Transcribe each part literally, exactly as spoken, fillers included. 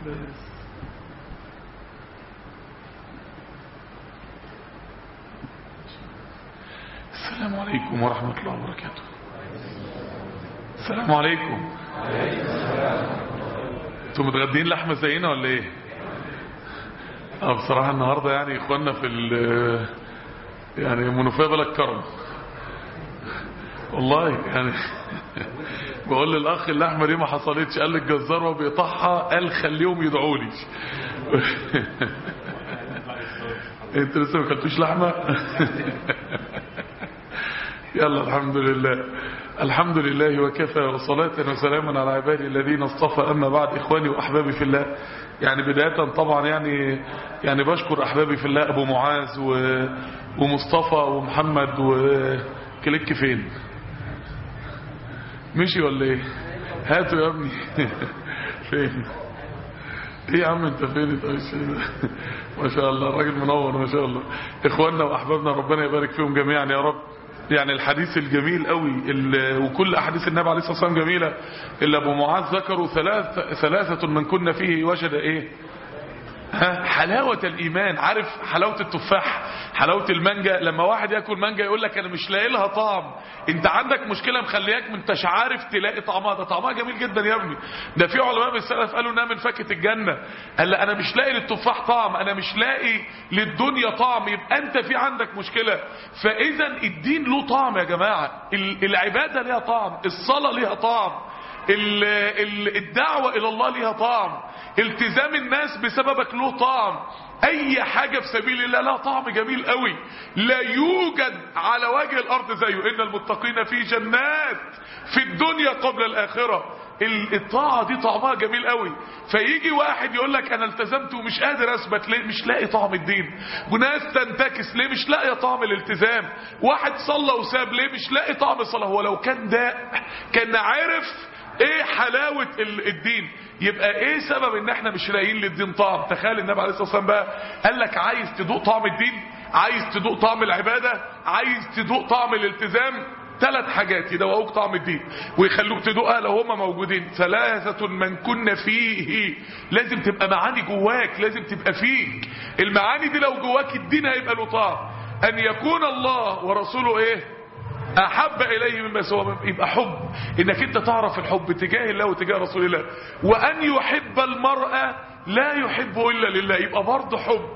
السلام عليكم ورحمة الله وبركاته. السلام عليكم. انتوا متغدين لحمة زينا ولا ايه؟ اه بصراحة النهاردة يعني اخواننا في ال يعني منوفية بلد كرم والله. يعني بقول للاخ اللحمة دي ما حصلتش، قال لي الجزار وهو بيقطعها قال خليهم يدعوا لي. انتوا لسه ما اكلتوش لحمة؟ يلا الحمد لله. الحمد لله وكفى، وصلاة وسلاما على عبادي الذين اصطفى. أما بعد، إخواني وأحبابي في الله، يعني بداية طبعا يعني يعني بشكر أحبابي في الله أبو معاذ ومصطفى ومحمد وكليك. فين مشي ولا ايه؟ هاتوا يا ابني. فين ايه يا عم انت فين؟ ما شاء الله الراجل منور ما شاء الله. اخواننا واحبابنا ربنا يبارك فيهم جميعا يا رب. يعني الحديث الجميل قوي وكل احاديث النبي عليه الصلاه والسلام جميله، الا ابو معاذ ذكروا ثلاث ثلاثه من كنا فيه وجد ايه؟ ها حلاوه الايمان. عارف حلاوه التفاح، حلاوه المانجا؟ لما واحد ياكل مانجا يقول لك انا مش لاقي لها طعم. انت عندك مشكله مخلياك ما انتش عارف تلاقي طعمها. ده طعمها جميل جدا يا ابني. ده في علماء من السلف قالوا انها من فاكهه الجنه. قال لا انا مش لاقي للتفاح طعم، انا مش لاقي للدنيا طعم. يبقى انت في عندك مشكله. فاذا الدين له طعم يا جماعه، العباده ليها طعم، الصلاه ليها طعم، الدعوه الى الله ليها طعم، التزام الناس بسببك له طعم، اي حاجة في سبيل الله لها طعم جميل قوي لا يوجد على وجه الارض زيه. ان المتقين في جنات في الدنيا قبل الاخرة. الطاعة دي طعمها جميل قوي. فيجي واحد يقول لك انا التزمت ومش قادر اثبت. ليه؟ مش لاقي طعم الدين. وناس تنتكس ليه؟ مش لاقي طعم الالتزام. واحد صلى وساب ليه؟ مش لاقي طعم الصلاة. هو لو كان داء كان عارف ايه حلاوة الدين. يبقى ايه سبب ان احنا مش لاقيين للدين طعم؟ تخيل النبي عليه الصلاة والسلام بقى قال لك عايز تدوق طعم الدين، عايز تدوق طعم العبادة، عايز تدوق طعم الالتزام، ثلاث حاجات يدوقوك طعم الدين ويخلوك تدوقها لو هما موجودين. ثلاثة من كنا فيه. لازم تبقى معاني جواك، لازم تبقى فيك المعاني دي. لو جواك الدين هيبقى له طعم. ان يكون الله ورسوله ايه؟ احب اليه مما سوى. يبقى حب، انك انت تعرف الحب تجاه الله وتجاه رسول الله. وان يحب المرأة لا يحب الا لله. يبقى برضه حب.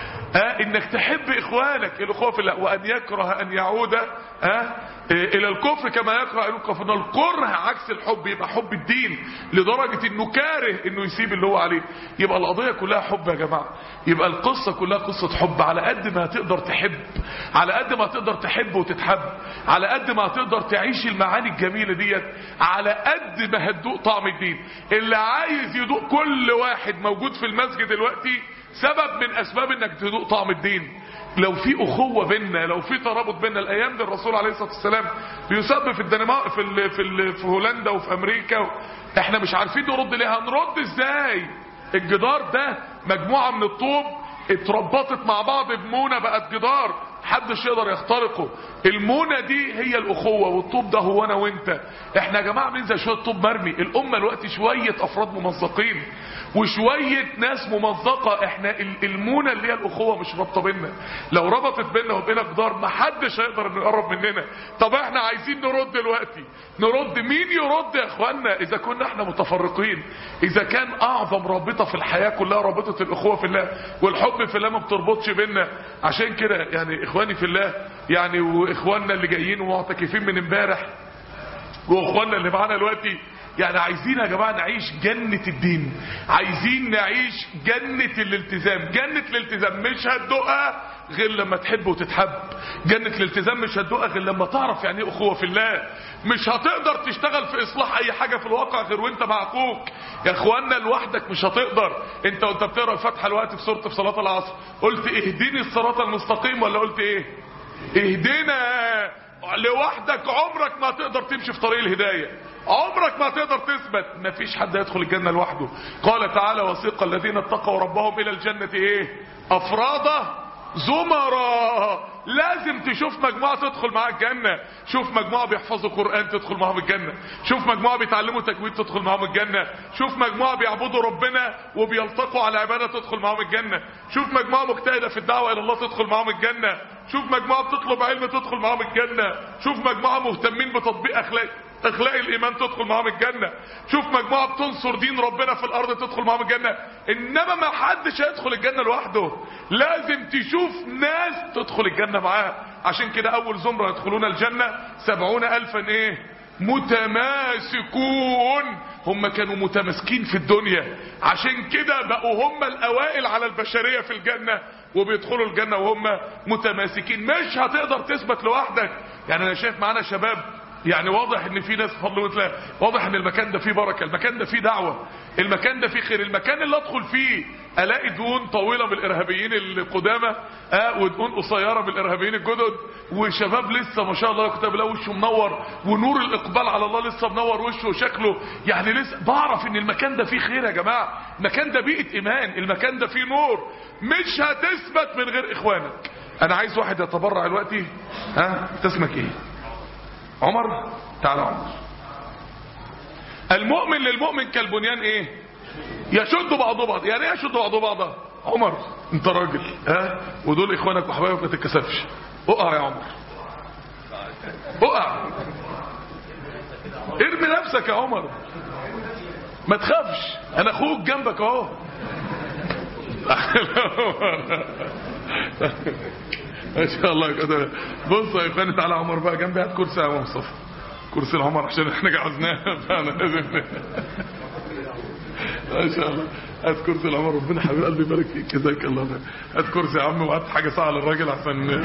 ها انك تحب اخوانك الاخوه في الله. وان يكره ان يعود ها الى الكفر كما يكره ان يلقى في النار. الكره عكس الحب. يبقى حب الدين لدرجه انه كاره انه يسيب اللي هو عليه. يبقى القضيه كلها حب يا جماعه. يبقى القصه كلها قصه حب. على قد ما تقدر تحب، على قد ما تقدر تحب وتتحب، على قد ما تقدر تعيش المعاني الجميله ديت، على قد ما هتدوق طعم الدين. اللي عايز يدوق كل واحد موجود في المسجد دلوقتي سبب من اسباب انك تدوق طعم الدين. لو في اخوه بيننا، لو في ترابط بيننا. الايام دي الرسول عليه الصلاه والسلام بيسب في الدنمارك في ال في, ال في هولندا وفي امريكا و... احنا مش عارفين نرد ليه. هنرد ازاي؟ الجدار ده مجموعه من الطوب اتربطت مع بعض بمونه بقت جدار محدش يقدر يخترقه. المونه دي هي الاخوه، والطوب ده هو انا وانت. احنا يا جماعه بننزل شويه طوب مرمي. الامه دلوقتي شويه افراد ممزقين وشويه ناس ممزقه. احنا المونه اللي هي الاخوه مش رابطه بينا. لو ربطت بينا وبينا جدار محدش هيقدر انه يقرب مننا. طب احنا عايزين نرد دلوقتي. نرد مين يرد يا اخوانا؟ اذا كنا احنا متفرقين، اذا كان اعظم رابطه في الحياه كلها رابطه الاخوه في الله والحب في الله ما بتربطش بينا. عشان كده يعني اخواني في الله، يعني واخواننا اللي جايين ومعتكفين من امبارح واخواننا اللي معانا دلوقتي، يعني عايزين يا جماعه نعيش جنة الدين. عايزين نعيش جنة الالتزام. جنة الالتزام مش هتدوقها غير لما تحب وتتحب. جنة الالتزام مش هتدوقها غير لما تعرف يعني ايه اخوه في الله. مش هتقدر تشتغل في اصلاح اي حاجه في الواقع غير وانت مع اخوك. يا اخوانا لوحدك مش هتقدر. انت وانت بتقرا الفاتحه الوقت في سوره في صلاه العصر قلت اهدني الصراط المستقيم ولا قلت ايه؟ اهدنا. لوحدك عمرك ما تقدر تمشي في طريق الهدايه. عمرك ما تقدر تثبت. ما فيش حد يدخل الجنة لوحده. قال تعالى وسيق الذين اتقوا ربهم الى الجنة ايه؟ افرادا زمرا. لازم تشوف مجموعة تدخل معاها الجنة. شوف مجموعة بيحفظوا قرآن تدخل معاهم الجنة. شوف مجموعة بيتعلموا تجويد تدخل معاهم الجنة. شوف مجموعة بيعبدوا ربنا وبيلتقوا على عبادة تدخل معاهم الجنة. شوف مجموعة مجتهدة في الدعوة إلى الله تدخل معاهم الجنة. شوف مجموعة بتطلب علم تدخل معاهم الجنة. شوف مجموعة مهتمين بتطبيق أخلاق اخلاق الايمان تدخل معاهم الجنة. شوف مجموعة بتنصر دين ربنا في الارض تدخل معاهم الجنة. انما ما حدش هيدخل الجنة لوحده، لازم تشوف ناس تدخل الجنة معاه. عشان كده اول زمرة يدخلون الجنة سبعون الفا ايه متماسكون. هم كانوا متماسكين في الدنيا، عشان كده بقوا هم الاوائل على البشرية في الجنة، وبيدخلوا الجنة وهم متماسكين. مش هتقدر تثبت لوحدك. يعني انا شايف معانا شباب، يعني واضح ان في ناس بفضل الله، واضح ان المكان ده فيه بركه، المكان ده فيه دعوه، المكان ده فيه خير. المكان اللي ادخل فيه الاقي دهون طويله بالارهابيين القدامى اه ودهون قصيره بالارهابيين الجدد، وشباب لسه ما شاء الله كتاب الله وشه منور، ونور الاقبال على الله لسه منور وشه وشكله. يعني لسه بعرف ان المكان ده فيه خير يا جماعه. المكان ده بيئه ايمان، المكان ده فيه نور. مش هتثبت من غير اخوانك. انا عايز واحد يتبرع دلوقتي. ها انت اسمك ايه؟ عمر. تعالى عمر. المؤمن للمؤمن كالبنيان ايه يشد بعضه بعض. يعني ايه يشد بعضه بعض؟ عمر انت راجل ها ودول اخوانك وحبايبك، ما تتكسفش. اقع يا عمر، اقع، ارمي نفسك يا عمر، ما تخافش، انا اخوك جنبك اهو. ما شاء الله كده. بص يا اخواني، تعالى عمر بقى جنبي، هات كرسي يا مصطفى، كرسي العمر عشان احنا جعزناه. فانا لازم ما شاء الله. هات كرسي العمر، ربنا حبيب قلبي يبارك فيك، جزاك الله خير. هات كرسي يا عم، وهات حاجه ساعه للراجل عشان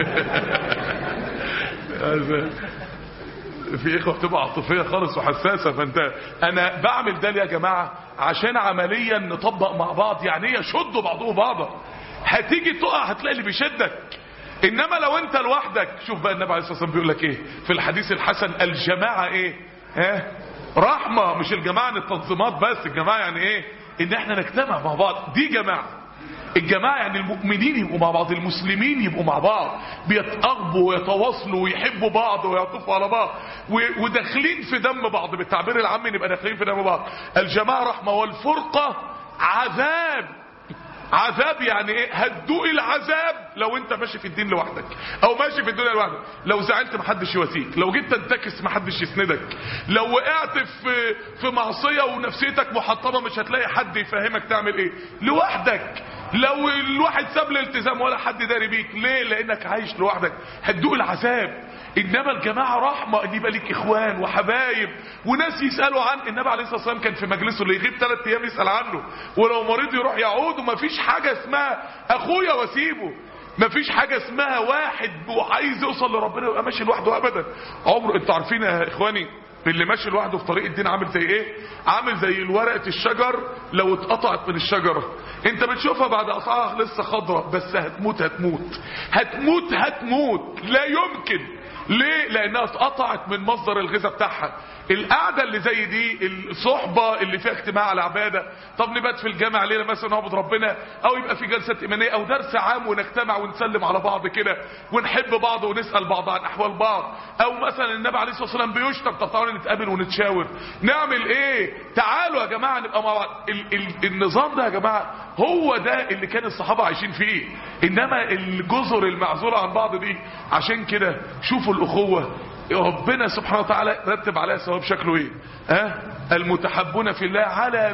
في اخوه بتبقى عاطفيه خالص وحساسه. فانت انا بعمل ده يا جماعه عشان عمليا نطبق مع بعض. يعني ايه يشدوا بعضهم بعضا؟ هتيجي تقع هتلاقي اللي بيشدك. انما لو انت لوحدك، شوف بقى النبي عليه الصلاه والسلام بيقول لك ايه في الحديث الحسن: الجماعه ايه ها رحمه. مش الجماعه ان التنظيمات بس، الجماعه يعني ايه ان احنا نجتمع مع بعض. دي جماعه. الجماعه يعني المؤمنين يبقوا مع بعض، المسلمين يبقوا مع بعض، بيتقربوا ويتواصلوا ويحبوا بعض ويعطفوا على بعض وداخلين في دم بعض. بالتعبير العام نبقى داخلين في دم بعض. الجماعه رحمه والفرقه عذاب. عذاب يعني ايه؟ هتدوق العذاب لو انت ماشي في الدين لوحدك او ماشي في الدنيا لوحدك. لو زعلت محدش يواسيك، لو جيت تنتكس محدش يسندك، لو وقعت في في معصيه ونفسيتك محطمه مش هتلاقي حد يفهمك تعمل ايه لوحدك. لو الواحد ساب الالتزام ولا حد داري بيك، ليه؟ لانك عايش لوحدك، هتدوق العذاب. انما الجماعه رحمه، ان يبقى ليك اخوان وحبايب وناس يسالوا عن النبي عليه الصلاه والسلام. كان في مجلسه اللي يغيب ثلاث ايام يسال عنه، ولو مريض يروح يعود. ومفيش حاجه اسمها اخويا واسيبه، مفيش حاجه اسمها واحد عايز يوصل لربنا ويبقى ماشي لوحده ابدا. عمر انتوا عارفين يا اخواني اللي ماشي لوحده في طريق الدين عامل زي ايه؟ عامل زي ورقه الشجر لو اتقطعت من الشجره، انت بتشوفها بعد قطعها لسه خضراء، بس هتموت هتموت هتموت هتموت لا يمكن. ليه؟ لانها اتقطعت من مصدر الغذاء بتاعها. القعده اللي زي دي، الصحبه اللي فيها اجتماع على عباده، طب نبات في الجامع ليله مثلا نعبد ربنا، او يبقى في جلسه ايمانيه او درس عام ونجتمع ونسلم على بعض كده ونحب بعض ونسال بعض عن احوال بعض، او مثلا النبي عليه الصلاه والسلام بيشتم، طب تعالوا نتقابل ونتشاور نعمل ايه؟ تعالوا يا جماعه نبقى مع بعض. ال ال النظام ده يا جماعه هو ده اللي كان الصحابه عايشين فيه. انما الجزر المعزوله عن بعض دي، عشان كده شوفوا الاخوه ربنا سبحانه وتعالى رتب عليها ثواب شكله ايه؟ ها أه؟ المتحبون في الله على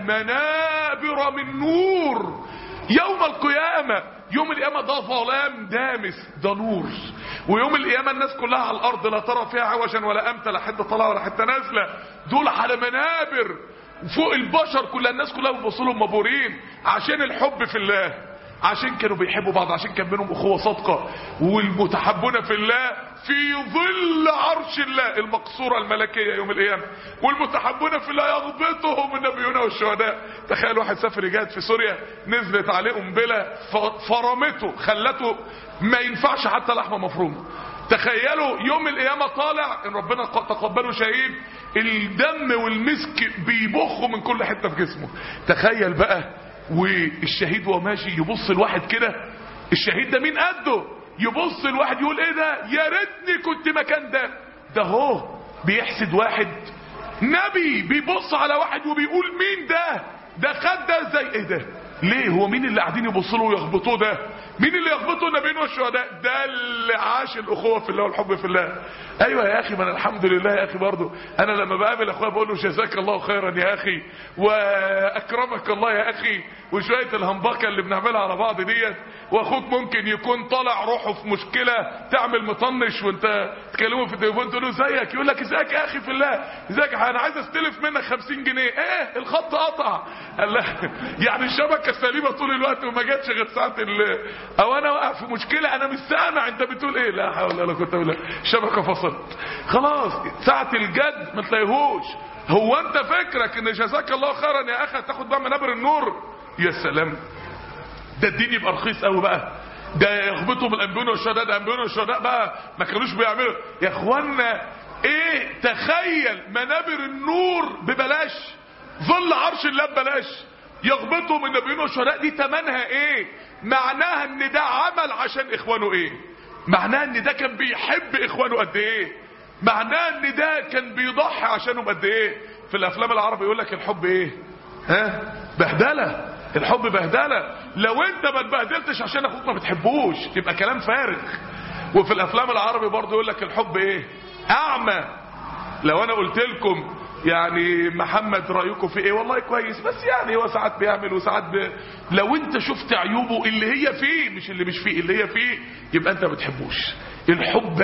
منابر من نور يوم القيامه. يوم القيامه ده ظلام دامس، ده نور. ويوم القيامه الناس كلها على الارض لا ترى فيها عوجا ولا امتا، لا حته طالعه ولا حته نازله، دول على منابر فوق البشر كلها. الناس كلها بتبص لهم مبهورين عشان الحب في الله، عشان كانوا بيحبوا بعض، عشان كان بينهم اخوه صادقه. والمتحبون في الله في ظل عرش الله المقصوره الملكيه يوم القيامه. والمتحبون في الله يغبطهم النبيون والشهداء. تخيل واحد سافر يجاهد في سوريا، نزلت عليه قنبله فرمته خلته ما ينفعش حتى لحمه مفرومه. تخيلوا يوم القيامه طالع ان ربنا تقبله شهيد، الدم والمسك بيبخوا من كل حته في جسمه. تخيل بقى والشهيد وهو ماشي يبص الواحد كده الشهيد ده مين قده؟ يبص الواحد يقول ايه ده، يا ريتني كنت مكان ده. ده هو بيحسد واحد نبي، بيبص على واحد وبيقول مين ده، ده خد ده ازاي، ايه ده ليه؟ هو مين اللي قاعدين يبصوا له ويخبطوه ده؟ مين اللي يخبطوا النبيين والشهداء؟ ده اللي عاش الاخوه في الله والحب في الله. ايوه يا اخي، ما انا الحمد لله يا اخي برضه انا لما بقابل اخويا بقول له جزاك الله خيرا يا اخي واكرمك الله يا اخي، وشويه الهمبكه اللي بنعملها على بعض ديت، واخوك ممكن يكون طالع روحه في مشكله تعمل مطنش وانت تكلمه في التليفون تقول له ازيك، يقول لك ازيك يا اخي في الله، ازيك انا عايز استلف منك خمسين جنيه، ايه الخط قطع، قال لا يعني الشبكه سليمه طول الوقت وما جاتش غير ساعه ال... او انا واقع في مشكله انا مش سامع انت بتقول ايه، لا حول ولا قوه الا بالله، الشبكه فصلت خلاص، ساعه الجد ما تلاقيهوش. هو انت فكرك ان جزاك الله خيرا يا اخي هتاخد بقى منابر النور؟ يا سلام، ده الدين يبقى رخيص قوي بقى، ده يخبطوا بالانبياء والشهداء، ده الانبياء والشهداء بقى ما كانوش بيعملوا يا اخوانا ايه، تخيل منابر النور ببلاش، ظل عرش الله ببلاش، يخبطوا من النبيين والشهداء، دي تمنها ايه؟ معناها ان ده عمل عشان اخوانه ايه؟ معناها ان ده كان بيحب اخوانه قد ايه؟ معناها ان ده كان بيضحي عشانهم قد ايه؟ في الافلام العربي يقول لك الحب ايه؟ ها؟ بهدله، الحب بهدله، لو انت ما اتبهدلتش عشان اخوك ما بتحبوش يبقى كلام فارغ. وفي الافلام العربي برضه يقول لك الحب ايه؟ اعمى. لو انا قلت لكم يعني محمد رايكم في ايه، والله كويس بس يعني هو ساعات بيعمل وساعات بي... لو انت شفت عيوبه اللي هي فيه مش اللي مش فيه، اللي هي فيه، يبقى انت ما بتحبوش. الحب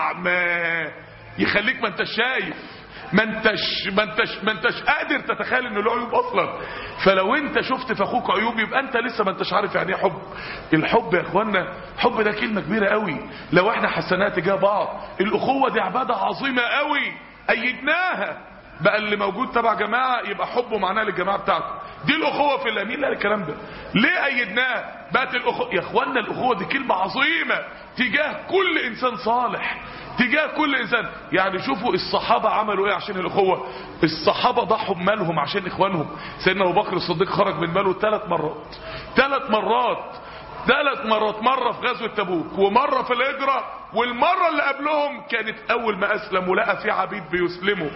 اعمى، يخليك ما انتش شايف، ما انتش ما انتش ما انتش قادر تتخيل ان له عيوب اصلا. فلو انت شفت في اخوك عيوب يبقى انت لسه ما انتش عارف يعني ايه حب. الحب يا اخوانا، حب ده كلمه كبيره قوي. لو احنا حسناها تجاه بعض، الاخوه دي عباده عظيمه قوي ايدناها، بقى اللي موجود تبع جماعه يبقى حبه معناه للجماعه بتاعته، دي الاخوه في الله. مين قال الكلام ده؟ ليه ايدناها؟ بقت الاخوه يا اخوانا، الاخوه دي كلمه عظيمه تجاه كل انسان صالح، تجاه كل انسان. يعني شوفوا الصحابه عملوا ايه عشان الاخوه، الصحابه ضحوا بمالهم عشان اخوانهم. سيدنا ابو بكر الصديق خرج من ماله ثلاث مرات، ثلاث مرات ثلاث مرات، مرة في غزوة تبوك، ومرة في الهجرة، والمرة اللي قبلهم كانت اول ما اسلم ولقى في عبيد بيسلموا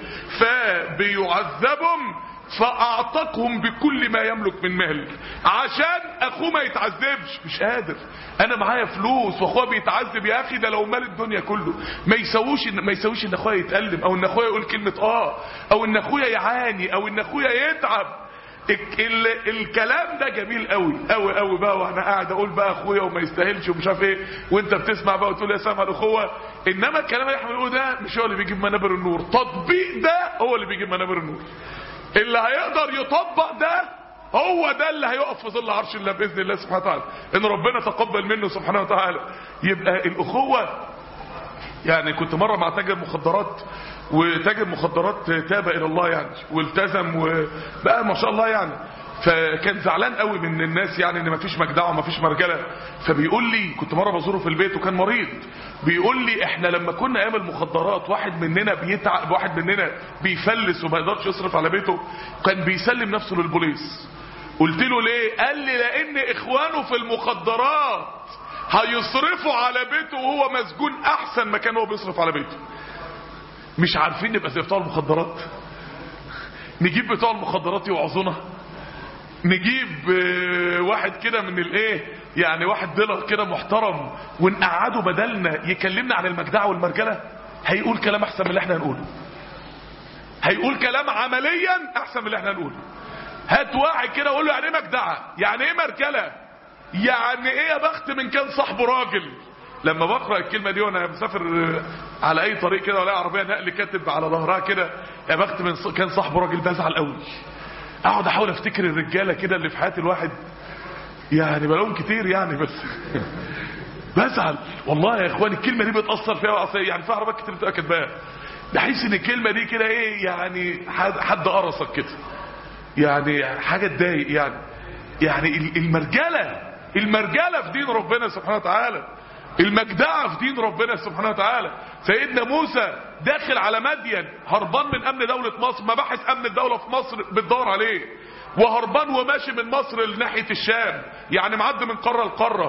فبيعذبهم فاعتقهم بكل ما يملك من مال عشان اخوه ما يتعذبش. مش قادر، انا معايا فلوس واخويا بيتعذب، يا اخي ده لو مال الدنيا كله ما يسويش ما يسويش ان اخويا يتألم، او ان اخويا يقول كلمة اه، او ان اخويا يعاني، او ان اخويا يتعب. ال الكلام ده جميل قوي قوي قوي بقى، وانا قاعد اقول بقى اخويا وما يستاهلش ومش عارف ايه، وانت بتسمع بقى وتقول يا سلام على الاخوه. انما الكلام اللي احنا بنقوله ده مش هو اللي بيجيب منابر النور، تطبيق ده هو اللي بيجيب منابر النور. اللي هيقدر يطبق ده هو ده اللي هيقف في ظل عرش الله باذن الله سبحانه وتعالى، ان ربنا تقبل منه سبحانه وتعالى. يبقى الاخوه، يعني كنت مره مع تاجر مخدرات، وتاجر مخدرات تاب الى الله يعني والتزم وبقى ما شاء الله يعني، فكان زعلان قوي من الناس يعني ان مفيش مجدعه ومفيش مرجله. فبيقول لي، كنت مره بزوره في البيت وكان مريض، بيقول لي احنا لما كنا ايام المخدرات واحد مننا بيتعب، واحد مننا بيفلس وما يقدرش يصرف على بيته، كان بيسلم نفسه للبوليس. قلت له ليه؟ قال لي لان اخوانه في المخدرات هيصرفوا على بيته وهو مسجون احسن ما كان هو بيصرف على بيته. مش عارفين نبقى زي بتوع المخدرات؟ نجيب بتوع المخدرات يوعظونا، نجيب واحد كده من الايه يعني، واحد ديلر كده محترم ونقعده بدلنا يكلمنا عن المجدعه والمرجله، هيقول كلام احسن من اللي احنا هنقوله، هيقول كلام عمليا احسن من اللي احنا هنقوله. هات واحد كده وقول له يعني ايه مجدعه، يعني ايه مرجله، يعني ايه يا بخت من كان صاحبه راجل. لما بقرا الكلمه دي وانا مسافر على اي طريق كده ولا عربيه نقل كاتب على ظهرها كده يا بخت من كان صاحبه راجل، بزعل قوي. اقعد احاول افتكر الرجاله كده اللي في حياه الواحد، يعني بلاقيهم كتير يعني، بس بزعل والله يا اخواني. الكلمه دي بتاثر فيها يعني، في عربيات كتير بتبقى كاتباها، بحس ان الكلمه دي كده ايه يعني، حد قرصك كده يعني، حاجه تضايق يعني. يعني المرجله المرجله في دين ربنا سبحانه وتعالى، المجدعه في دين ربنا سبحانه وتعالى. سيدنا موسى داخل على مدين هربان من امن دوله مصر، مباحث امن الدوله في مصر بتدور عليه، وهربان وماشي من مصر لناحيه الشام، يعني معدي من قاره لقاره،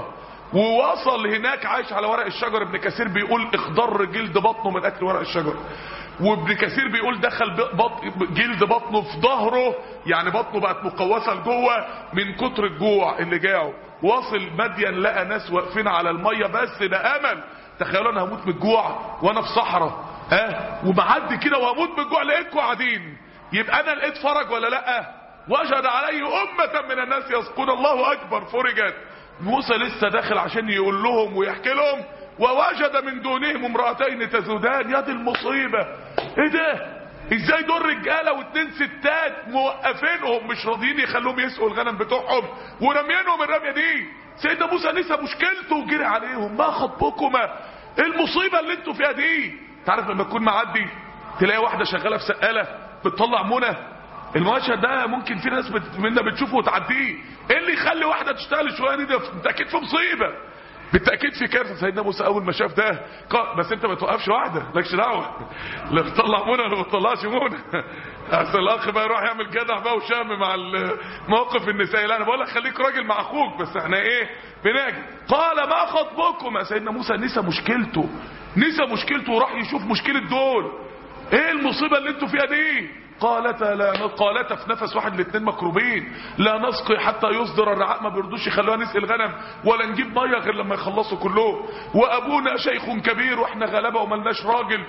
ووصل هناك عايش على ورق الشجر. ابن كثير بيقول اخضر جلد بطنه من اكل ورق الشجر. وابن كثير بيقول دخل بط... جلد بطنه في ظهره، يعني بطنه بقت مقوسه لجوه من كتر الجوع اللي جاعه. واصل مدين لقى ناس واقفين على الميه، بس ده امل. تخيلوا انا هموت من الجوع وانا في صحراء ها ومعدي كده وهموت من الجوع، لقيتكم قاعدين، يبقى انا لقيت فرج ولا لا؟ وجد عليه امه من الناس يسقون الله اكبر، فرجت. موسى لسه داخل عشان يقول لهم ويحكي لهم، ووجد من دونهم امرأتين تذودان. يا دي المصيبة، ايه ده؟ ازاي دول رجالة واتنين ستات موقفينهم مش راضيين يخلوهم يسقوا الغنم بتوعهم ورميانهم الرمية دي؟ سيدنا موسى نسى مشكلته وجري عليهم. ما خطبكما؟ ايه المصيبة اللي انتوا فيها دي؟ تعرف لما تكون معدي تلاقي واحدة شغالة في سقالة بتطلع منى، المشهد ده ممكن في ناس بت... منا بتشوفه وتعديه. ايه اللي يخلي واحدة تشتغل الشغلانة دي؟ ده بالتأكيد في مصيبة، بالتأكيد في كارثة. سيدنا موسى أول ما شاف ده قال بس أنت ما توقفش واحدة، مالكش دعوة، لا بتطلع منى ولا ما بتطلعش منى. أصل الأخ بقى يروح يعمل جدع بقى وشام مع الموقف النسائي. لا أنا بقول لك خليك راجل مع أخوك، بس إحنا إيه بناجي. قال ما خطبكم؟ سيدنا موسى نسى مشكلته، نسى مشكلته وراح يشوف مشكلة دول. إيه المصيبة اللي أنتوا فيها دي؟ قالتا لا قالتا في نفس واحد الاثنين مكروبين، لا نسقي حتى يصدر الرعاء، ما بيردوش يخلوها نسقي الغنم ولا نجيب ميه غير لما يخلصوا كلهم، وابونا شيخ كبير واحنا غلابه وملناش راجل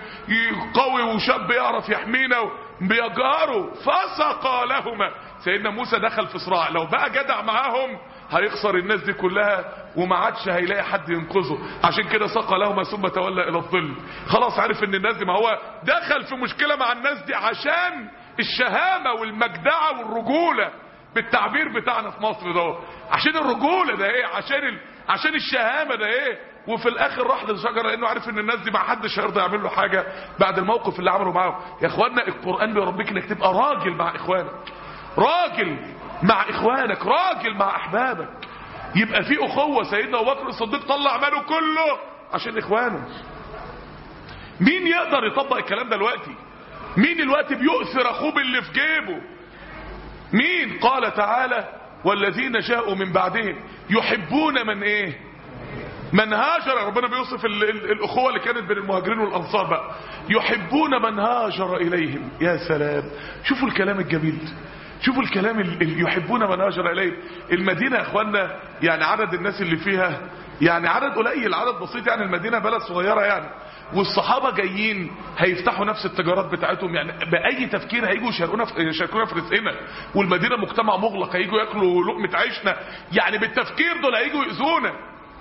قوي وشاب يعرف يحمينا بيجاروا. فسقى لهما. سيدنا موسى دخل في صراع، لو بقى جدع معاهم هيخسر الناس دي كلها وما عادش هيلاقي حد ينقذه. عشان كده سقى لهما ثم تولى الى الظل. خلاص عرف ان الناس دي، ما هو دخل في مشكله مع الناس دي عشان الشهامة والمجدعة والرجولة بالتعبير بتاعنا في مصر ده، عشان الرجولة ده ايه، عشان ال... عشان الشهامة ده ايه. وفي الاخر راح للشجرة لانه عارف ان الناس دي ما حدش هيرضى يعمل له حاجة بعد الموقف اللي عمله معاهم. يا اخوانا القرآن بيربيك انك تبقى راجل مع اخوانك، راجل مع اخوانك، راجل مع احبابك، يبقى في اخوة. سيدنا ابو بكر الصديق طلع ماله كله عشان اخوانه. مين يقدر يطبق الكلام ده دلوقتي؟ مين الوقت بيؤثر اخوه باللي في جيبه؟ مين؟ قال تعالى والذين جاءوا من بعدهم يحبون من ايه؟ من هاجر. ربنا بيوصف ال ال الاخوه اللي كانت بين المهاجرين والانصار بقى، يحبون من هاجر اليهم. يا سلام، شوفوا الكلام الجميل، شوفوا الكلام اللي يحبون من هاجر اليهم. المدينه يا اخوانا يعني عدد الناس اللي فيها يعني عدد قليل، عدد بسيط، يعني المدينه بلد صغيره يعني، والصحابة جايين هيفتحوا نفس التجارات بتاعتهم، يعني بأي تفكير هيجوا يشاركونا في يشاركونا في رزقنا، والمدينة مجتمع مغلق هيجوا ياكلوا لقمة عيشنا، يعني بالتفكير دول هيجوا يؤذونا،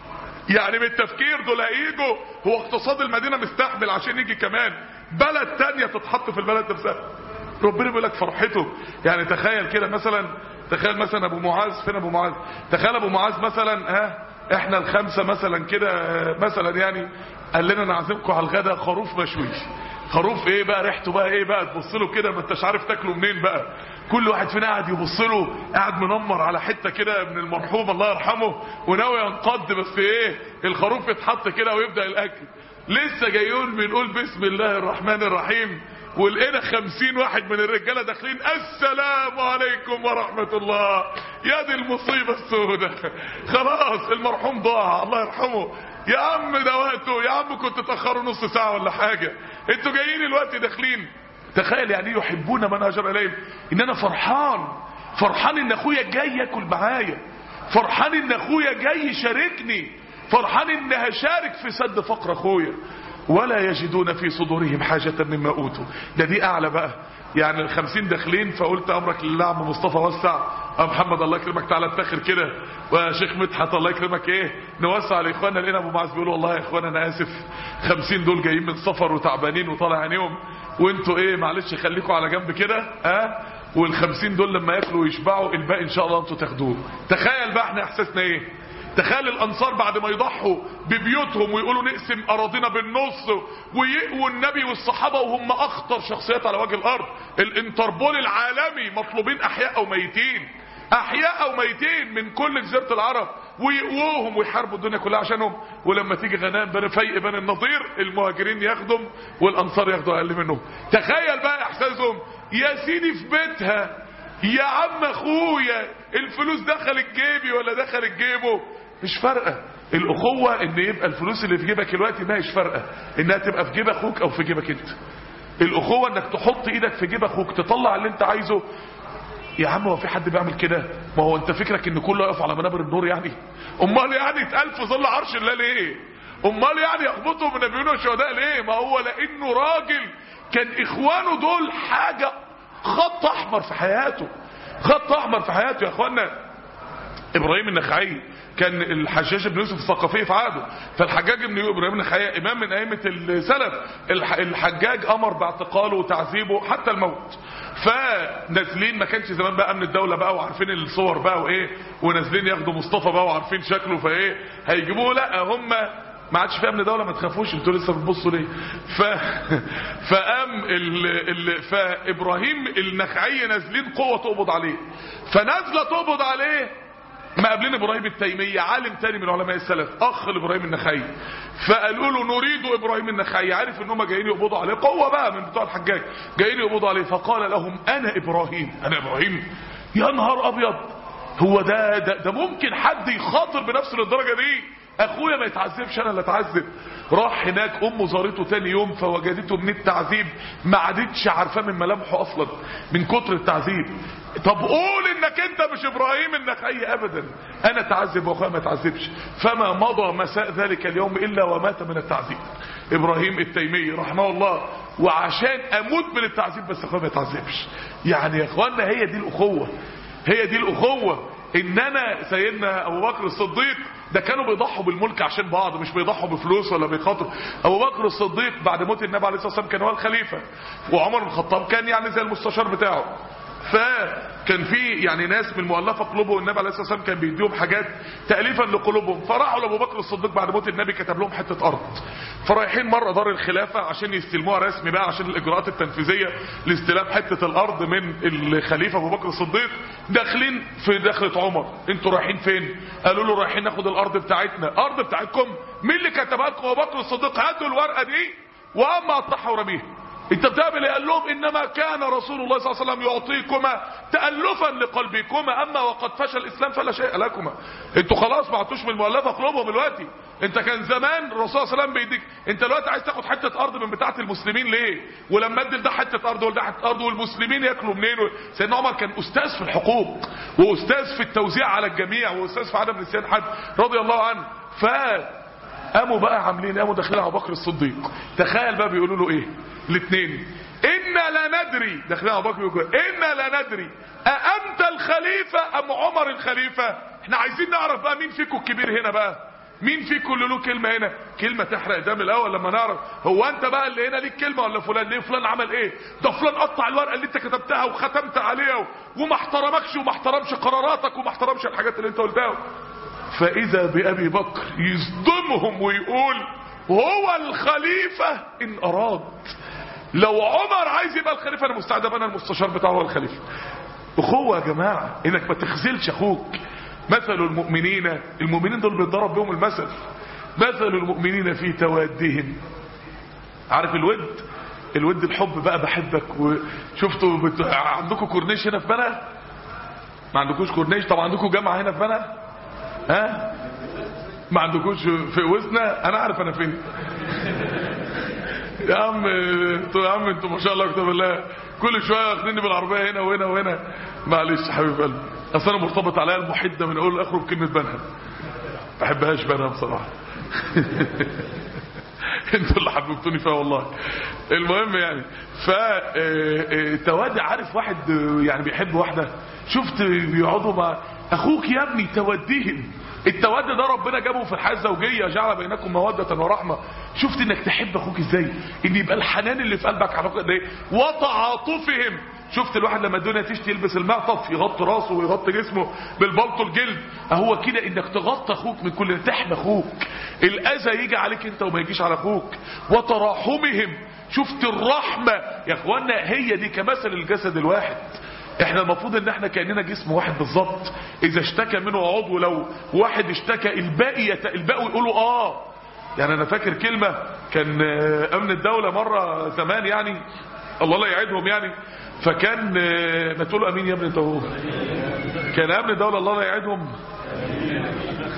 يعني بالتفكير دول هيجوا. هو اقتصاد المدينة مستحمل عشان يجي كمان بلد تانية تتحط في البلد نفسها. ربنا بيقول لك فرحته. يعني تخيل كده مثلا، تخيل مثلا ابو معاذ، فين ابو معاذ؟ تخيل ابو معاذ مثلا، ها احنا الخمسة مثلا كده مثلا، يعني قال لنا نعزمكم على الغدا خروف مشوي. خروف ايه بقى ريحته بقى ايه بقى، تبص له كده ما انتش عارف تاكله منين بقى. كل واحد فينا قاعد يبص له، قاعد منمر على حته كده من المرحوم الله يرحمه وناوي ينقض، بس ايه الخروف يتحط كده ويبدا الاكل. لسه جايين بنقول بسم الله الرحمن الرحيم، ولقينا خمسين واحد من الرجاله داخلين السلام عليكم ورحمه الله. يا دي المصيبه السوداء، خلاص المرحوم ضاع الله يرحمه. يا عم ده وقته، يا عم كنت تاخروا نص ساعه ولا حاجه، انتوا جايين الوقت داخلين. تخيل يعني يحبون من هاجر اليهم، ان انا فرحان، فرحان ان اخويا جاي ياكل معايا، فرحان ان اخويا جاي يشاركني، فرحان ان هشارك في سد فقر اخويا. ولا يجدون في صدورهم حاجة مما اوتوا. ده دي اعلى بقى، يعني الخمسين داخلين، فقلت امرك لله عم مصطفى وسع. اه محمد الله يكرمك تعالى اتاخر كده، وشيخ مدحت الله يكرمك ايه نوسع لاخواننا. لقينا ابو معاذ بيقول والله يا اخوانا انا اسف، خمسين دول جايين من سفر وتعبانين وطالع عينيهم، وانتوا ايه معلش خليكم على جنب كده، اه والخمسين دول لما ياكلوا ويشبعوا الباقي ان شاء الله انتوا تاخدوه. تخيل بقى احنا احساسنا ايه. تخيل الانصار بعد ما يضحوا ببيوتهم ويقولوا نقسم اراضينا بالنص ويقووا النبي والصحابه وهم اخطر شخصيات على وجه الارض، الانتربول العالمي مطلوبين احياء او ميتين، احياء او ميتين من كل جزيره العرب، ويقووهم ويحاربوا الدنيا كلها عشانهم. ولما تيجي غنائم بني فيء بني النضير، المهاجرين ياخدهم والانصار ياخدوا اقل منهم. تخيل بقى احساسهم. يا سيدي في بيتها، يا عم اخويا الفلوس دخلت جيبي ولا دخلت جيبه، مش فارقه. الاخوه ان يبقى الفلوس اللي في جيبك دلوقتي ما هيش فارقه انها تبقى في جيب اخوك او في جيبك انت. الاخوه انك تحط ايدك في جيب اخوك تطلع اللي انت عايزه. يا عم هو في حد بيعمل كده؟ ما هو انت فكرك ان كله يقف على منابر النور يعني؟ امال يعني اتقال في ظل عرش الله ليه؟ امال يعني يخبطوا من النبيين والشهداء ليه؟ ما هو لانه راجل كان اخوانه دول حاجه خط احمر في حياته، خط احمر في حياته. يا اخوانا ابراهيم النخعي كان الحجاج بن يوسف الثقفي في عهده، فالحجاج بن ابراهيم النخعي امام من ائمه السلف. الحجاج امر باعتقاله وتعذيبه حتى الموت. فنازلين، ما كانش زمان بقى امن الدوله بقى وعارفين الصور بقى وايه، ونازلين ياخدوا مصطفى بقى وعارفين شكله فايه هيجيبوه. لا هم ما عادش في امن دوله، ما تخافوش انتوا لسه بتبصوا ليه. ف فقام ال... ال... فابراهيم النخعي نازلين قوه تقبض عليه، فنازله تقبض عليه مقابلين ابراهيم التيمية عالم تاني من علماء السلف اخ لابراهيم النخعي، فقالوا له نريد ابراهيم النخعي. عارف ان هم جايين يقبضوا عليه، قوه بقى من بتوع الحجاج جايين يقبضوا عليه. فقال لهم انا ابراهيم. انا ابراهيم؟ يا نهار ابيض، هو ده ده, ده ممكن حد يخاطر بنفسه للدرجه دي؟ اخويا ما يتعذبش انا اللي اتعذب. راح هناك امه زارته تاني يوم فوجدته من التعذيب ما عادتش عارفاه من ملامحه اصلا من كتر التعذيب. طب قول انك انت مش ابراهيم النخعي. ابدا، انا اتعذب واخويا ما اتعذبش. فما مضى مساء ذلك اليوم الا ومات من التعذيب ابراهيم التيمي رحمه الله. وعشان اموت من التعذيب بس اخويا ما يتعذبش. يعني يا اخوانا هي دي الاخوه، هي دي الاخوه. اننا سيدنا ابو بكر الصديق ده كانوا بيضحوا بالملك عشان بعض، مش بيضحوا بفلوس ولا بيخاطر. ابو بكر الصديق بعد موت النبي عليه الصلاه والسلام كان هو الخليفه، وعمر بن الخطاب كان يعني زي المستشار بتاعه. فكان في يعني ناس من مؤلفه قلوبهم النبي عليه الصلاه والسلام كان بيديهم حاجات تاليفا لقلوبهم. فراحوا لابو بكر الصديق بعد موت النبي كتب لهم حته ارض، فرايحين مره دار الخلافه عشان يستلموها رسمي بقى عشان الاجراءات التنفيذيه لاستلام حته الارض من الخليفه ابو بكر الصديق. داخلين في دخله عمر، انتوا رايحين فين؟ قالوا له رايحين ناخد الارض بتاعتنا. ارض بتاعتكم؟ مين اللي كتبها لكم؟ ابو بكر الصديق. هاتوا الورقه دي واما قطعها ورميها. انت بتعمل ايه؟ قال لهم انما كان رسول الله صلى الله عليه وسلم يعطيكما تألفا لقلبكما، اما وقد فشل الاسلام فلا شيء لكما. انتوا خلاص ما عدتوش من المؤلفه قلوبهم دلوقتي. انت كان زمان الرسول صلى الله عليه وسلم بيديك، انت دلوقتي عايز تاخد حته ارض من بتاعه المسلمين ليه؟ ولما ادي ده حته ارض وده حته ارض والمسلمين ياكلوا منين؟ سيدنا عمر كان استاذ في الحقوق واستاذ في التوزيع على الجميع واستاذ في عدم نسيان حد رضي الله عنه. ف قاموا بقى عاملين، قاموا داخلين ابو بكر الصديق. تخيل بقى بيقولوا له ايه الاثنين؟ إنا لا ندري، داخلين ابو بكر يقول إنا لا ندري أأنت الخليفة أم عمر الخليفة؟ احنا عايزين نعرف بقى مين فيكم الكبير هنا بقى، مين فيكم اللي له كلمة هنا؟ كلمة تحرق دم الأول لما نعرف هو أنت بقى اللي هنا ليك كلمة ولا فلان؟ ليه فلان عمل إيه؟ ده فلان قطع الورقة اللي أنت كتبتها وختمت عليها وما احترمكش وما احترمش قراراتك وما احترمش الحاجات اللي أنت قلتها. فإذا بأبي بكر يصدمهم ويقول هو الخليفة إن أراد. لو عمر عايز يبقى الخليفة أنا مستعد أبقى أنا المستشار بتاعه هو الخليفة. أخوة يا جماعة، إنك ما تخذلش أخوك. مثل المؤمنين، المؤمنين دول بيتضرب بهم المثل، مثل المؤمنين في توادهم. عارف الود؟ الود الحب بقى، بحبك. وشفتوا بت... عندكم كورنيش هنا في بنا؟ ما عندكوش كورنيش؟ طبعا عندكم جامعة هنا في بنا؟ ها؟ ما عندكوش في وسنا؟ انا عارف انا فين. يا عم انتوا، يا عم انتوا ما شاء الله كتاب الله كل شويه واخديني بالعربيه هنا وهنا وهنا. معلش يا حبيب قلبي، اصل انا مرتبط عليا المحده من اول لاخره بكلمه بنها. ما بحبهاش بنها بصراحه. انتوا اللي حببتوني فيها والله. المهم يعني ف توادي. عارف واحد يعني بيحب واحده، شفت بيقعدوا مع اخوك يا ابني توديهم. التود ده ربنا جابه في الحياه الزوجيه، جعل بينكم موده ورحمه. شفت انك تحب اخوك ازاي؟ ان يبقى الحنان اللي في قلبك على اخوك ده، وتعاطفهم. شفت الواحد لما الدنيا تشتي يلبس المعطف يغطي راسه ويغطي جسمه بالبلطو الجلد، اهو كده انك تغطي اخوك من كل، تحمي اخوك، الاذى يجي عليك انت وما يجيش على اخوك. وتراحمهم. شفت الرحمه يا اخوانا؟ هي دي كمثل الجسد الواحد. احنا المفروض ان احنا كأننا جسم واحد بالظبط. اذا اشتكى منه عضو، لو واحد اشتكى الباقي يت... الباقي يقولوا اه. يعني انا فاكر كلمة كان امن الدولة مرة زمان يعني، الله لا يعيدهم يعني، فكان ما تقولوا امين يا ابني انت هو. كان امن الدولة الله لا يعيدهم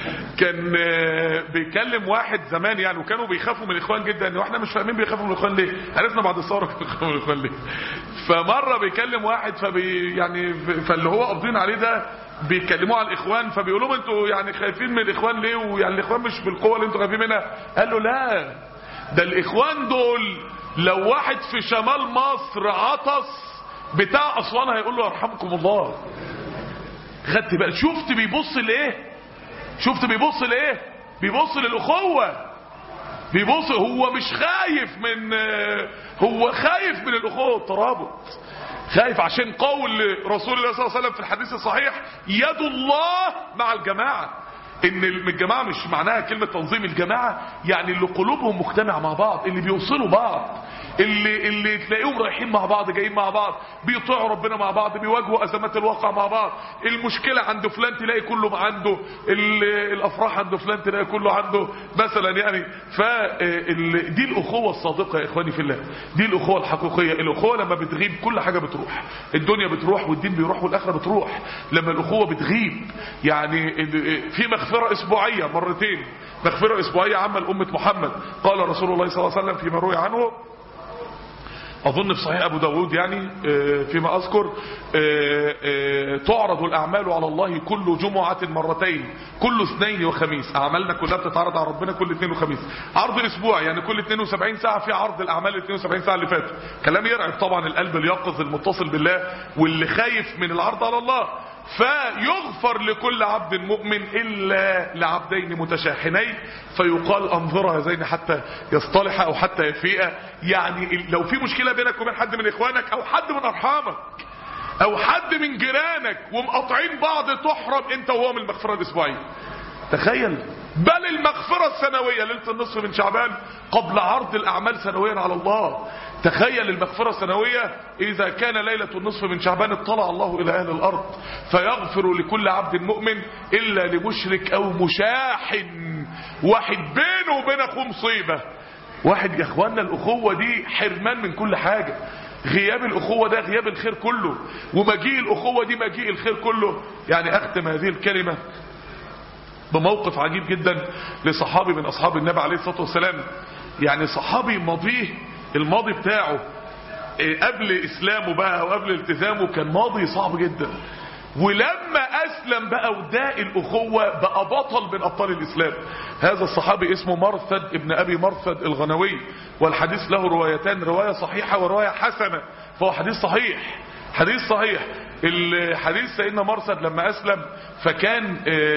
كان بيكلم واحد زمان يعني، وكانوا بيخافوا من الاخوان جدا، واحنا مش فاهمين بيخافوا من الاخوان ليه، عرفنا بعد الثوره بيخافوا من الاخوان ليه. فمره بيكلم واحد فبي يعني فاللي هو قابضين عليه ده بيكلموه على الاخوان، فبيقولوا لهم انتوا يعني خايفين من الاخوان ليه، ويعني الاخوان مش بالقوه اللي انتوا خايفين منها. قال له لا، ده الاخوان دول لو واحد في شمال مصر عطس بتاع اسوان هيقول له يرحمكم الله. خدت بقى؟ شفت بيبص لايه؟ شفت بيبص لايه؟ بيبص للاخوه، بيبص، هو مش خايف من، هو خايف من الاخوه والترابط، خايف عشان قول رسول الله صلى الله عليه وسلم في الحديث الصحيح يد الله مع الجماعه. ان الجماعه مش معناها كلمه تنظيم، الجماعه يعني اللي قلوبهم مجتمعه مع بعض، اللي بيوصلوا بعض، اللي اللي تلاقيهم رايحين مع بعض جايين مع بعض، بيطيعوا ربنا مع بعض، بيواجهوا ازمات الواقع مع بعض. المشكله عند فلان تلاقي كله عنده، الافراح عند فلان تلاقي كله عنده مثلا يعني. ف دي الاخوه الصادقه يا اخواني في الله، دي الاخوه الحقيقيه. الاخوه لما بتغيب كل حاجه بتروح، الدنيا بتروح والدين بيروح والاخره بتروح لما الاخوه بتغيب. يعني في مغفره اسبوعيه مرتين، مغفره اسبوعيه عامه لامه محمد. قال رسول الله صلى الله عليه وسلم فيما روي عنه، اظن في صحيح ابو داود يعني فيما اذكر، تعرض الاعمال على الله كل جمعة مرتين، كل اثنين وخميس. اعمالنا كلها بتتعرض على ربنا كل اثنين وخميس، عرض الاسبوع يعني كل اثنين وسبعين ساعة في عرض الاعمال ال اثنين وسبعين ساعة اللي فاتوا. كلام يرعب طبعا القلب اليقظ المتصل بالله واللي خايف من العرض على الله. فيغفر لكل عبد مؤمن إلا لعبدين متشاحنين فيقال انظر هذين حتى يصطلح أو حتى يفيء. يعني لو في مشكلة بينك وبين حد من إخوانك أو حد من أرحامك أو حد من جيرانك ومقاطعين بعض، تحرم أنت وهو من المغفرة الأسبوعية. تخيل، بل المغفرة السنوية ليلة النصف من شعبان قبل عرض الأعمال سنويا على الله. تخيل المغفرة السنوية إذا كان ليلة النصف من شعبان اطلع الله إلى أهل الأرض فيغفر لكل عبد مؤمن إلا لمشرك أو مشاحن، واحد بينه وبين أخوه مصيبة. واحد يا اخوانا، الأخوة دي حرمان من كل حاجة، غياب الأخوة ده غياب الخير كله، ومجيء الأخوة دي مجيء الخير كله. يعني أختم هذه الكلمة بموقف عجيب جدا لصحابي من أصحاب النبي عليه الصلاة والسلام. يعني صحابي ماضيه، الماضي بتاعه قبل إسلامه بقى وقبل التزامه كان ماضي صعب جدا، ولما أسلم بقى وداء الأخوة بقى بطل من أبطال الإسلام. هذا الصحابي اسمه مرثد ابن أبي مرثد الغنوي، والحديث له روايتان، رواية صحيحة ورواية حسنة، فهو حديث صحيح، حديث صحيح. الحديث سيدنا مرثد لما أسلم فكان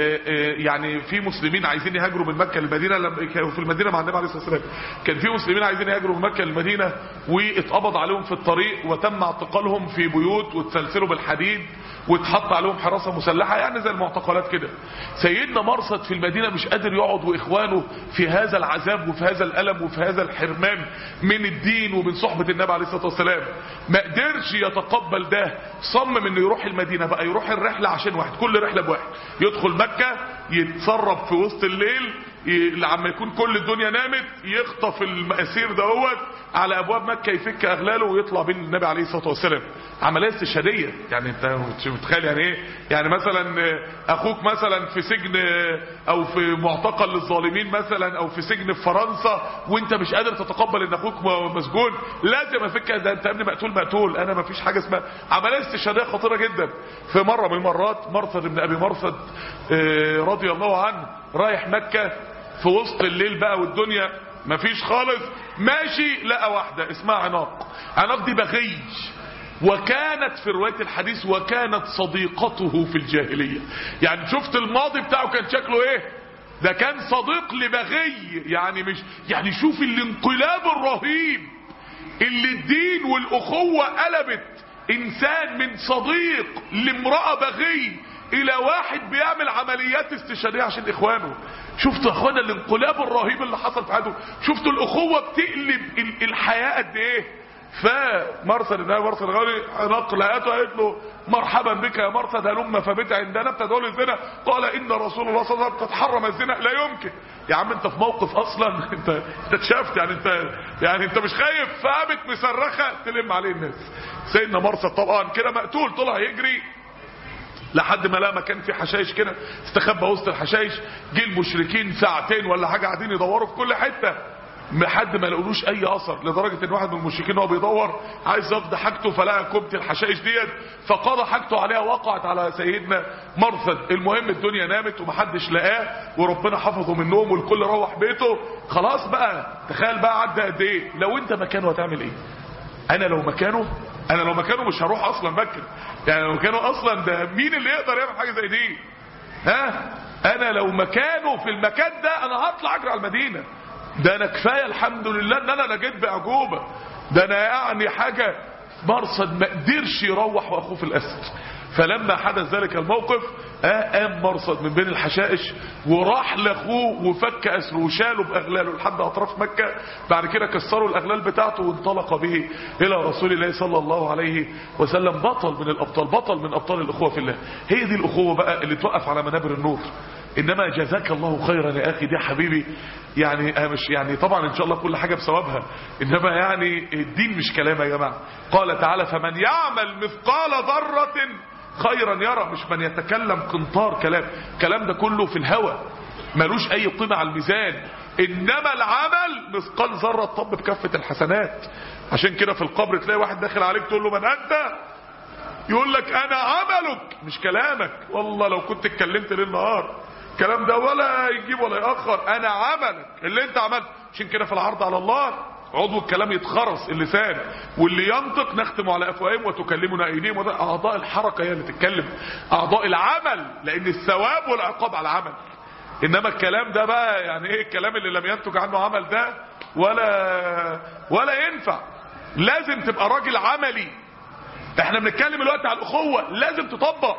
يعني في مسلمين عايزين يهاجروا من مكة للمدينة، كانوا في المدينة مع النبي عليه الصلاة والسلام، كان في مسلمين عايزين يهاجروا من مكة للمدينة واتقبض عليهم في الطريق وتم اعتقالهم في بيوت وتسلسلوا بالحديد واتحط عليهم حراسة مسلحة، يعني زي المعتقلات كده. سيدنا مرثد في المدينة مش قادر يقعد واخوانه في هذا العذاب وفي هذا الألم وفي هذا الحرمان من الدين ومن صحبة النبي عليه الصلاة والسلام، ما قدرش يتقبل ده. صمم انه يروح المدينة بقى، يروح الرحلة عشان واحد، كل رحلة بواحد، يدخل مكة يتسرب في وسط الليل لما يكون كل الدنيا نامت، يخطف المأسير دهوت على ابواب مكة، يفك اغلاله ويطلع بين النبي عليه الصلاة والسلام. عملية استشهادية. يعني انت متخيل يعني ايه؟ يعني مثلا اخوك مثلا في سجن او في معتقل للظالمين مثلا او في سجن في فرنسا وانت مش قادر تتقبل ان اخوك مسجون، لازم افك ده انت ابن مقتول مقتول، انا ما فيش حاجة اسمها. عملية استشهادية خطيرة جدا. في مرة من المرات مرثد ابن ابي مرثد رضي الله عنه رايح مكة في وسط الليل بقى والدنيا مفيش خالص، ماشي لقى واحدة اسمها عناق. عناق دي بغي، وكانت في رواية الحديث وكانت صديقته في الجاهلية. يعني شفت الماضي بتاعه كان شكله ايه؟ ده كان صديق لبغي. يعني مش يعني شوف الانقلاب الرهيب اللي الدين والأخوة قلبت انسان من صديق لامرأة بغي الى واحد بيعمل عمليات استشهادية عشان اخوانه. شفتوا يا اخوانا الانقلاب الرهيب اللي حصل في حياته؟ شفتوا الاخوة بتقلب الحياة قد ايه؟ فمرثد النبي مرثد الغنوي نقلته قالت له مرحبا بك يا مرثد هلم فبت عندنا بتدعو للزنا. قال ان رسول الله صلى الله عليه وسلم قد حرم الزنا. لا يمكن يا عم، انت في موقف اصلا انت انت اتشافت، يعني انت يعني انت مش خايف. فقامت مصرخه تلم عليه الناس. سيدنا مرثد طبعا كده مقتول طلع يجري لحد ما لقى مكان فيه حشائش كده استخبى وسط الحشائش. جه المشركين ساعتين ولا حاجه قاعدين يدوروا في كل حته لحد ما لقولوش اي اثر، لدرجه ان واحد من المشركين وهو بيدور عايز يقضي حاجته فلقى كوبه الحشائش ديت فقضى حاجته عليها، وقعت على سيدنا مرثد. المهم الدنيا نامت ومحدش لقاه وربنا حفظه من النوم والكل روح بيته. خلاص بقى تخيل بقى عدى قد ايه. لو انت مكانه هتعمل ايه؟ انا لو مكانه انا لو مكانه مش هروح اصلا مكه. يعني لو مكانه اصلا ده مين اللي يقدر يعمل حاجه زي دي؟ ها انا لو مكانه في المكان ده انا هطلع اجري على المدينه. ده انا كفايه الحمد لله ان انا نجيت باعجوبه. ده انا يعني حاجه مرصد ما قدرش يروح واخوه في الاسر. فلما حدث ذلك الموقف قام مرصد من بين الحشائش وراح لاخوه وفك اسره وشاله باغلاله لحد اطراف مكه. بعد كده كسروا الاغلال بتاعته وانطلق به الى رسول الله صلى الله عليه وسلم. بطل من الابطال، بطل من ابطال الاخوه في الله. هي دي الاخوه بقى اللي توقف على منابر النور. انما جزاك الله خيرا يا اخي دي حبيبي. يعني مش يعني طبعا ان شاء الله كل حاجه بثوابها، انما يعني الدين مش كلام يا جماعه. قال تعالى فمن يعمل مثقال ذره خيرا يرى. مش من يتكلم قنطار كلام، الكلام ده كله في الهوى ملوش اي قيمه على الميزان. انما العمل مثقال ذره طب بكفه الحسنات. عشان كده في القبر تلاقي واحد داخل عليك تقول له من انت؟ يقول لك انا عملك مش كلامك. والله لو كنت اتكلمت ليل نهار الكلام ده ولا يجيب ولا يأخر. انا عملك اللي انت عملت. عشان كده في العرض على الله عضو الكلام يتخرس اللسان، واللي ينطق نختم على افواههم وتكلمنا ايديهم. وده اعضاء الحركه هي اللي تتكلم، اعضاء العمل، لان الثواب والعقاب على العمل. انما الكلام ده بقى يعني ايه؟ الكلام اللي لم ينتج عنه عمل ده ولا ولا ينفع. لازم تبقى راجل عملي. احنا بنتكلم دلوقتي على الاخوه، لازم تطبق،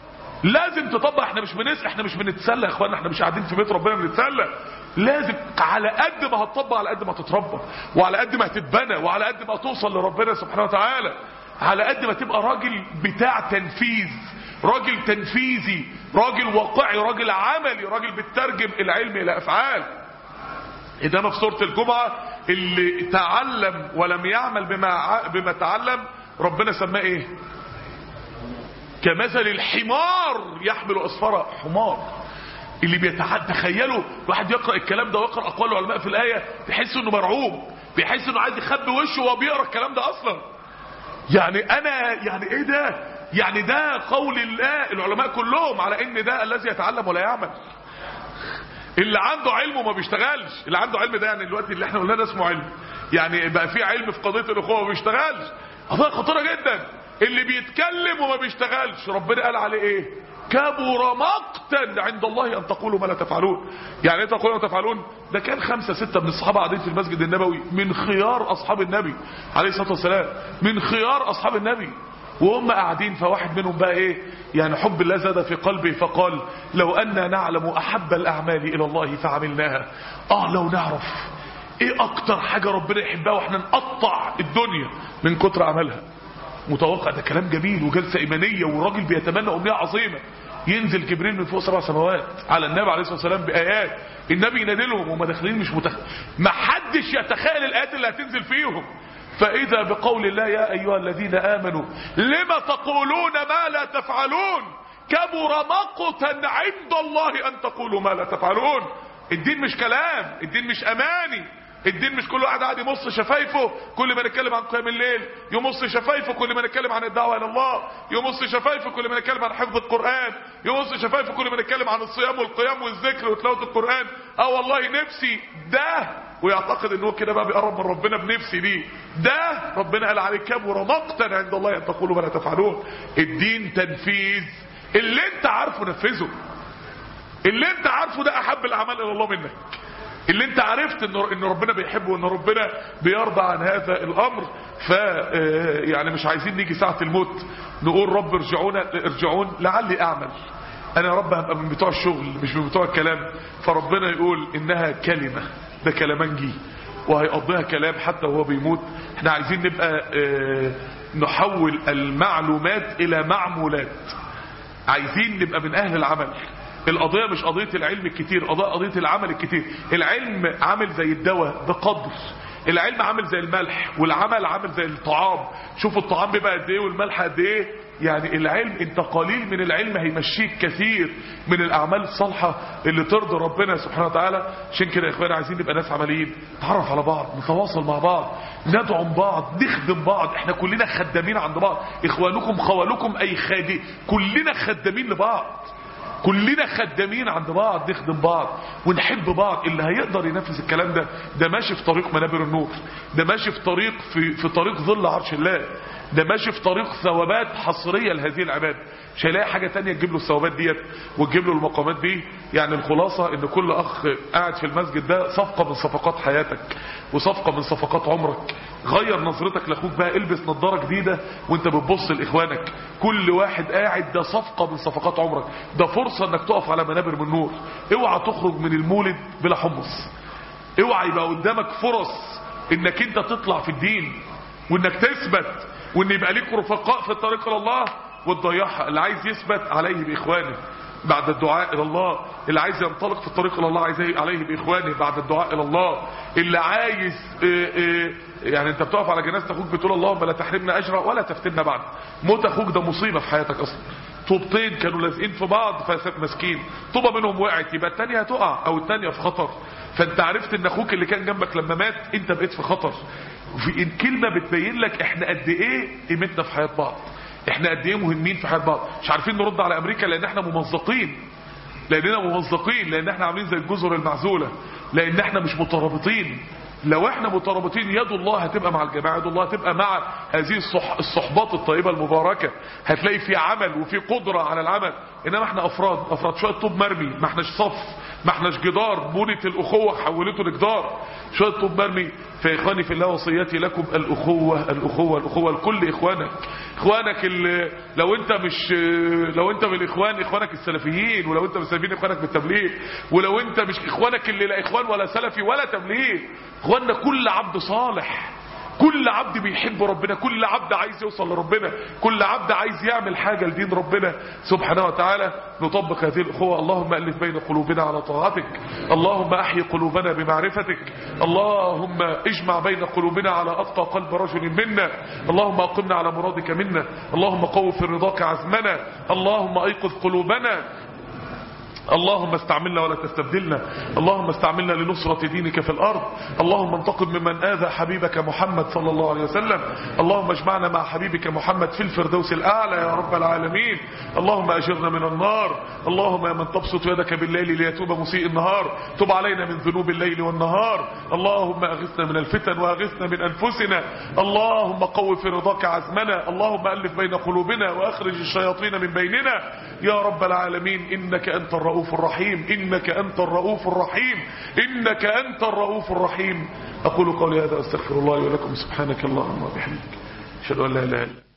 لازم تطبق. احنا مش بنس احنا مش بنتسلى يا اخوانا، احنا مش قاعدين في بيت ربنا بنتسلى. لازم على قد ما هتطبق على قد ما تتربى، وعلى قد ما هتتبنى، وعلى قد ما توصل لربنا سبحانه وتعالى. على قد ما تبقى راجل بتاع تنفيذ، راجل تنفيذي، راجل واقعي، راجل عملي، راجل بتترجم العلم الى افعال. انما في سوره الجمعه اللي تعلم ولم يعمل بما بما تعلم ربنا سماه ايه؟ كمثل الحمار يحمل اسفارا. حمار اللي بيتحدى. تخيلوا واحد يقرأ الكلام ده ويقرأ اقوال العلماء في الآية تحس انه مرعوب، بيحس انه عايز يخبي وشه وهو بيقرأ الكلام ده اصلا. يعني انا يعني ايه ده؟ يعني ده قول الله العلماء كلهم على ان ده الذي يتعلم ولا يعمل. اللي عنده علم وما بيشتغلش. اللي عنده علم ده يعني دلوقتي اللي احنا قلنا ده اسمه علم. يعني بقى في علم في قضية الاخوة وما بيشتغلش. قضية خطيرة جدا. اللي بيتكلم وما بيشتغلش ربنا قال عليه ايه؟ كبر مقتا عند الله ان تقولوا ما لا تفعلون. يعني ايه تقولوا ما تفعلون؟ ده كان خمسة ستة من الصحابة قاعدين في المسجد النبوي من خيار اصحاب النبي عليه الصلاة والسلام، من خيار اصحاب النبي، وهم قاعدين فواحد منهم بقى ايه؟ يعني حب الله زاد في قلبه فقال لو أننا نعلم احب الاعمال الى الله فعملناها. اه لو نعرف ايه اكتر حاجة ربنا يحبها واحنا نقطع الدنيا من كتر عملها. متوقع ده كلام جميل وجلسة ايمانية والراجل بيتمنى امنية عظيمة. ينزل جبريل من فوق سبع سماوات على النبي عليه الصلاة والسلام بآيات، النبي ينادلهم وهم داخلين مش متخ... ما حدش يتخيل الآيات اللي هتنزل فيهم. فإذا بقول الله يا أيها الذين آمنوا لما تقولون ما لا تفعلون كبر مقتا عند الله أن تقولوا ما لا تفعلون. الدين مش كلام، الدين مش أماني، الدين مش كل واحد قاعد يمص شفايفه كل ما نتكلم عن قيام الليل، يمص شفايفه كل ما نتكلم عن الدعوة إلى الله، يمص شفايفه كل ما نتكلم عن حفظ القرآن، يمص شفايفه كل ما نتكلم عن الصيام والقيام والذكر وتلاوة القرآن. اه والله نفسي ده، ويعتقد انه كده بقى بيقرب من ربنا بنفسي دي. ده ربنا قال عليه كبر مقتا عند الله ان تقولوا ما لا تفعلون. الدين تنفيذ. اللي انت عارفه نفذه، اللي انت عارفه ده احب الاعمال الى الله منك، اللي انت عرفت ان ان ربنا بيحبه وان ربنا بيرضى عن هذا الامر. ف يعني مش عايزين نيجي ساعة الموت نقول رب ارجعونا ارجعون لعلي اعمل. انا يا رب هبقى من بتوع الشغل مش من بتوع الكلام. فربنا يقول انها كلمة، ده كلامنجي وهيقضيها كلام حتى وهو بيموت. احنا عايزين نبقى اه نحول المعلومات الى معمولات. عايزين نبقى من اهل العمل. القضية مش قضية العلم الكتير، قضية قضية العمل الكتير. العلم عامل زي الدواء بقدر، العلم عامل زي الملح والعمل عامل زي الطعام. شوفوا الطعام بيبقى قد ايه والملح قد ايه. يعني العلم، انت قليل من العلم هيمشيك كثير من الاعمال الصالحه اللي ترضي ربنا سبحانه وتعالى. عشان كده يا اخواني عايزين نبقى ناس عمليين، نتعرف على بعض، نتواصل مع بعض، ندعم بعض، نخدم بعض. احنا كلنا خدامين عند بعض. اخوانكم خوالكم اي خادم، كلنا خدامين لبعض، كلنا خدامين عند بعض، نخدم بعض ونحب بعض. اللي هيقدر ينفذ الكلام ده ده ماشي في طريق منابر النور، ده ماشي في طريق في, في طريق ظل عرش الله، ده ماشي في طريق ثوابات حصرية لهذه العباد. مش هيلاقي حاجة تانية تجيب له الثوابات ديت وتجيب له المقامات دي. يعني الخلاصة ان كل اخ قاعد في المسجد ده صفقة من صفقات حياتك وصفقة من صفقات عمرك. غير نظرتك لاخوك بقى، البس نظارة جديدة وانت بتبص لاخوانك. كل واحد قاعد ده صفقة من صفقات عمرك، ده فرصة انك تقف على منابر من نور. اوعى تخرج من المولد بلا حمص، اوعى يبقى قدامك فرص انك انت تطلع في الدين وانك تثبت وان يبقى ليك رفقاء في الطريق الى الله وتضيعها. اللي عايز يثبت عليه باخوانه بعد الدعاء الى الله، اللي عايز ينطلق في الطريق الى الله عايز عليه باخوانه بعد الدعاء الى الله، اللي عايز إيه إيه يعني انت بتقف على جنازه اخوك بتقول اللهم لا تحرمنا اجره ولا تفتنا بعد. موت اخوك ده مصيبه في حياتك اصلا. طوبتين كانوا لازقين في بعض فمسكين، طوبه منهم وقعت يبقى الثانيه هتقع او الثانيه في خطر. فانت عرفت ان اخوك اللي كان جنبك لما مات انت بقيت في خطر. في الكلمه بتبين لك احنا قد ايه قيمتنا في حياه بعض، احنا قد ايه مهمين في حياه بعض. مش عارفين نرد على امريكا لان احنا ممزقين، لاننا ممزقين، لان احنا عاملين زي الجزر المعزوله، لان احنا مش مترابطين. لو احنا مترابطين يد الله هتبقى مع الجماعه، يد الله هتبقى مع هذه الصح... الصحبات الطيبه المباركه. هتلاقي في عمل وفي قدره على العمل. انما احنا افراد افراد شويه طوب مرمي، ما احناش صف، ما احناش جدار. بنيه الاخوه حولته لجدار، شويه طوب مرمي. فاخواني في الله وصيتي لكم الاخوه الاخوه الاخوه لكل اخوانك. اخوانك اللي لو انت مش لو انت من الاخوان اخوانك السلفيين، ولو انت من السلفيين اخوانك بالتبليغ، ولو انت مش اخوانك اللي لا اخوان ولا سلفي ولا تبليغ. اخواننا كل عبد صالح، كل عبد بيحب ربنا، كل عبد عايز يوصل لربنا، كل عبد عايز يعمل حاجة لدين ربنا سبحانه وتعالى. نطبق هذه الأخوة. اللهم ألف بين قلوبنا على طاعتك، اللهم أحيي قلوبنا بمعرفتك، اللهم اجمع بين قلوبنا على أتقى قلب رجل منا، اللهم أقمنا على مرادك منا، اللهم قو في رضاك عزمنا، اللهم أيقظ قلوبنا، اللهم استعملنا ولا تستبدلنا، اللهم استعملنا لنصرة دينك في الأرض، اللهم انتقم ممن آذى حبيبك محمد صلى الله عليه وسلم، اللهم اجمعنا مع حبيبك محمد في الفردوس الأعلى يا رب العالمين، اللهم أجرنا من النار، اللهم يا من تبسط يدك بالليل ليتوب مسيء النهار تب علينا من ذنوب الليل والنهار، اللهم أغثنا من الفتن وأغثنا من أنفسنا، اللهم قو في رضاك عزمنا، اللهم ألف بين قلوبنا وأخرج الشياطين من بيننا يا رب العالمين، إنك أنت الرؤوف الرحيم، إنك أنت الرؤوف الرحيم، إنك أنت الرؤوف الرحيم. أقول قولي هذا أستغفر الله ولكم، سبحانك اللهم وبحمدك، أشهد أن لا إله إلا أنت.